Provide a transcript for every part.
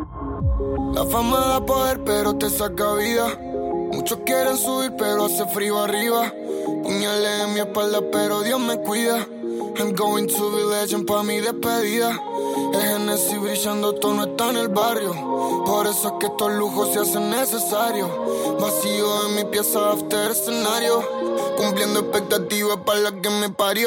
La fama da poder, pero te saca vida. Muchos quieren subir, pero hace frío arriba. Puñales en mi espalda, pero Dios me cuida. I'm going to be legend pa' mi despedida. El Genesis brillando, todo no está en el barrio. Por eso es que estos lujos se hacen necesarios. Vacío en mi pieza after escenario. Cumpliendo expectativas para la que me parió.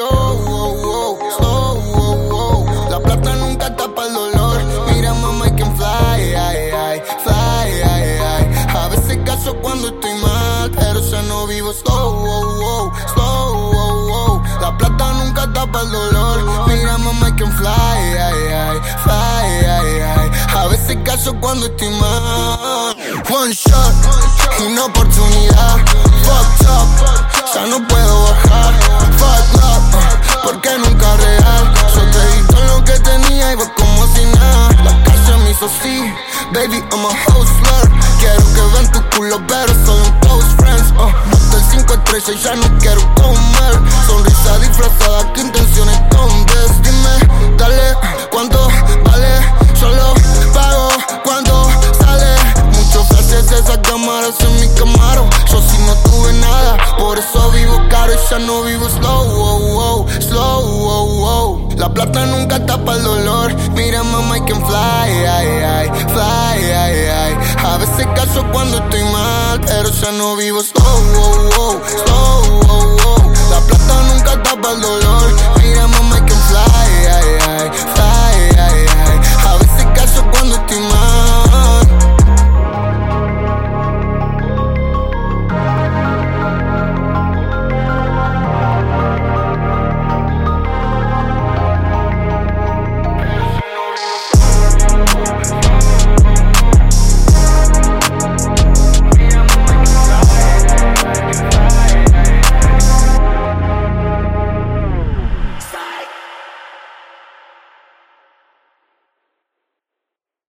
La plata nunca tapa el dolor. Mira mamá, I can fly, fly. A veces caso cuando estoy mal, pero ya no vivo slow. La plata nunca tapa el dolor. Mira mamá, I can fly, fly. A veces caso cuando estoy mal. One shot, una oportunidad. Fucked up, ya no puedo bajar. Fuck up, porque nunca real. Yo te di todo lo que tenía y vos como si nada. La calle me hizo así, baby, I'm a hustler. Quiero que vean tu culo, pero soy un close friends. Hasta el 5 estrellas y ya no quiero comer. Sonrisa disfrazada, ¿qué intenciones escondes? Dime, dale, ¿cuánto vale? Yo lo pago cuando sale. Muchos flashes, esas cámaras en mi Camaro. Yo sí no tuve nada, por eso vivo caro y ya no vivo slow. La plata nunca tapa el dolor. Mira mamá, I can fly, fly. A veces caso cuando estoy mal, pero ya no vivo slow. La plata nunca tapa el dolor.